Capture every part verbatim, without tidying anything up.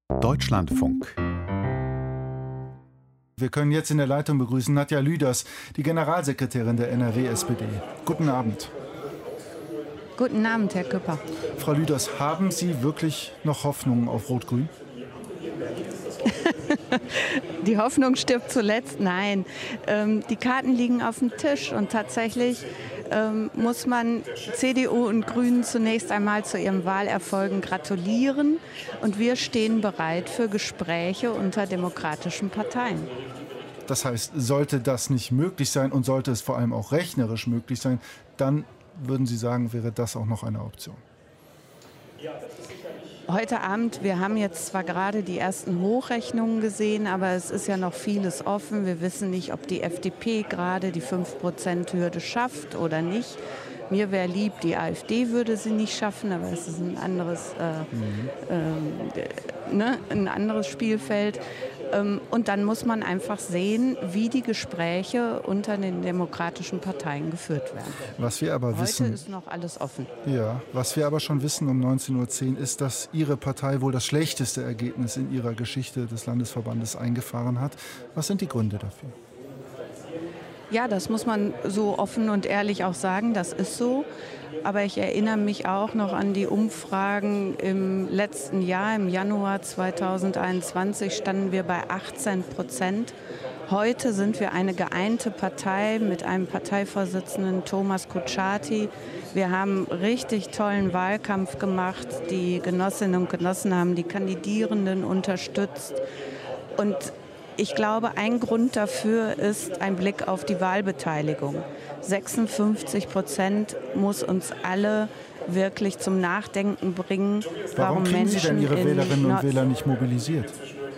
Deutschlandfunk. Wir können jetzt in der Leitung begrüßen Nadja Lüders, die Generalsekretärin der N R W S P D. Guten Abend. Guten Abend, Herr Küpper. Frau Lüders, haben Sie wirklich noch Hoffnung auf Rot-Grün? Die Hoffnung stirbt zuletzt. Nein, ähm, die Karten liegen auf dem Tisch und tatsächlich ähm, muss man C D U und Grünen zunächst einmal zu ihren Wahlerfolgen gratulieren und wir stehen bereit für Gespräche unter demokratischen Parteien. Das heißt, sollte das nicht möglich sein und sollte es vor allem auch rechnerisch möglich sein, dann würden Sie sagen, wäre das auch noch eine Option? Heute Abend, wir haben jetzt zwar gerade die ersten Hochrechnungen gesehen, aber es ist ja noch vieles offen. Wir wissen nicht, ob die F D P gerade die fünf Prozent Hürde schafft oder nicht. Mir wäre lieb, die AfD würde sie nicht schaffen, aber es ist ein anderes, äh, mhm. äh, ne, ein anderes Spielfeld. Ähm, und dann muss man einfach sehen, wie die Gespräche unter den demokratischen Parteien geführt werden. Was wir aber Heute wissen, ist noch alles offen. Ja, was wir aber schon wissen um neunzehn Uhr zehn ist, dass Ihre Partei wohl das schlechteste Ergebnis in ihrer Geschichte des Landesverbandes eingefahren hat. Was sind die Gründe dafür? Ja, das muss man so offen und ehrlich auch sagen, das ist so. Aber ich erinnere mich auch noch an die Umfragen im letzten Jahr, im Januar zweitausendeinundzwanzig standen wir bei achtzehn Prozent. Heute sind wir eine geeinte Partei mit einem Parteivorsitzenden Thomas Kutschaty. Wir haben richtig tollen Wahlkampf gemacht. Die Genossinnen und Genossen haben die Kandidierenden unterstützt. Und ich glaube, ein Grund dafür ist ein Blick auf die Wahlbeteiligung. sechsundfünfzig Prozent muss uns alle wirklich zum Nachdenken bringen, warum, warum kriegen Menschen Sie denn Ihre Wählerinnen und Nord- Wähler nicht mobilisiert?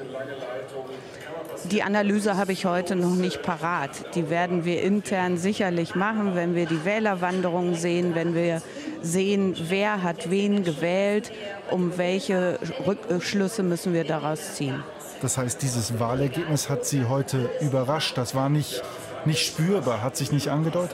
Die Analyse habe ich heute noch nicht parat. Die werden wir intern sicherlich machen, wenn wir die Wählerwanderung sehen, wenn wir sehen, wer hat wen gewählt, um welche Rückschlüsse müssen wir daraus ziehen. Das heißt, dieses Wahlergebnis hat Sie heute überrascht. Das war nicht, nicht spürbar, hat sich nicht angedeutet?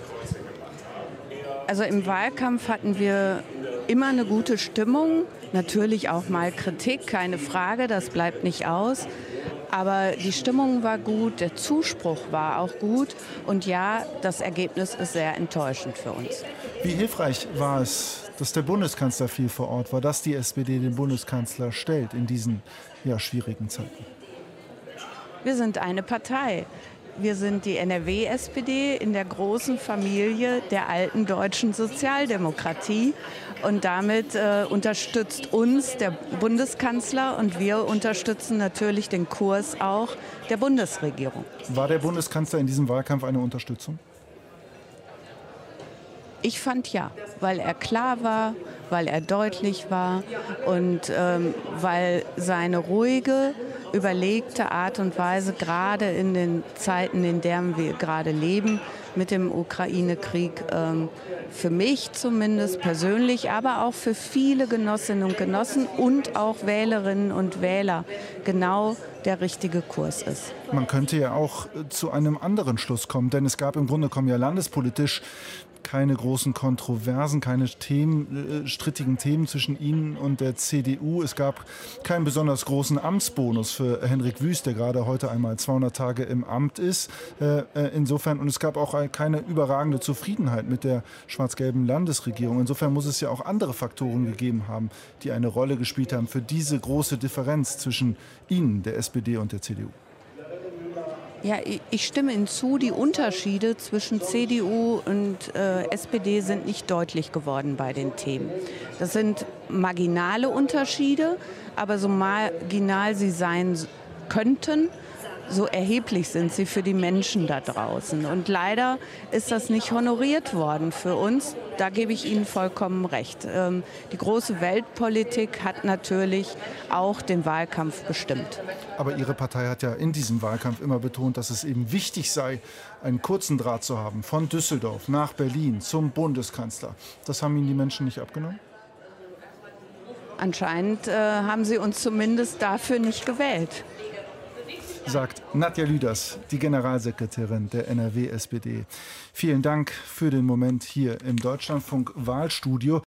Also im Wahlkampf hatten wir immer eine gute Stimmung. Natürlich auch mal Kritik, keine Frage, das bleibt nicht aus. Aber die Stimmung war gut, der Zuspruch war auch gut. Und ja, das Ergebnis ist sehr enttäuschend für uns. Wie hilfreich war es, dass der Bundeskanzler viel vor Ort war, dass die S P D den Bundeskanzler stellt in diesen ja, schwierigen Zeiten? Wir sind eine Partei. Wir sind die N R W S P D in der großen Familie der alten deutschen Sozialdemokratie. Und damit äh, unterstützt uns der Bundeskanzler und wir unterstützen natürlich den Kurs auch der Bundesregierung. War der Bundeskanzler in diesem Wahlkampf eine Unterstützung? Ich fand ja, weil er klar war, weil er deutlich war und ähm, weil seine ruhige, überlegte Art und Weise, gerade in den Zeiten, in denen wir gerade leben, mit dem Ukraine-Krieg, ähm, für mich zumindest persönlich, aber auch für viele Genossinnen und Genossen und auch Wählerinnen und Wähler genau der richtige Kurs ist. Man könnte ja auch zu einem anderen Schluss kommen, denn es gab im Grunde genommen ja landespolitisch keine großen Kontroversen, keine Themen, äh, strittigen Themen zwischen Ihnen und der C D U. Es gab keinen besonders großen Amtsbonus für Henrik Wüst, der gerade heute einmal zweihundert Tage im Amt ist. Äh, äh, insofern, und es gab auch keine überragende Zufriedenheit mit der schwarz-gelben Landesregierung. Insofern muss es ja auch andere Faktoren gegeben haben, die eine Rolle gespielt haben für diese große Differenz zwischen Ihnen, der S P D, und der C D U. Ja, ich stimme Ihnen zu, die Unterschiede zwischen C D U und äh, S P D sind nicht deutlich geworden bei den Themen. Das sind marginale Unterschiede, aber so marginal sie sein könnten, so erheblich sind sie für die Menschen da draußen. Und leider ist das nicht honoriert worden für uns. Da gebe ich Ihnen vollkommen recht. Ähm, die große Weltpolitik hat natürlich auch den Wahlkampf bestimmt. Aber Ihre Partei hat ja in diesem Wahlkampf immer betont, dass es eben wichtig sei, einen kurzen Draht zu haben, von Düsseldorf nach Berlin zum Bundeskanzler. Das haben Ihnen die Menschen nicht abgenommen? Anscheinend äh, haben sie uns zumindest dafür nicht gewählt. Sagt Nadja Lüders, die Generalsekretärin der N R W S P D. Vielen Dank für den Moment hier im Deutschlandfunk Wahlstudio.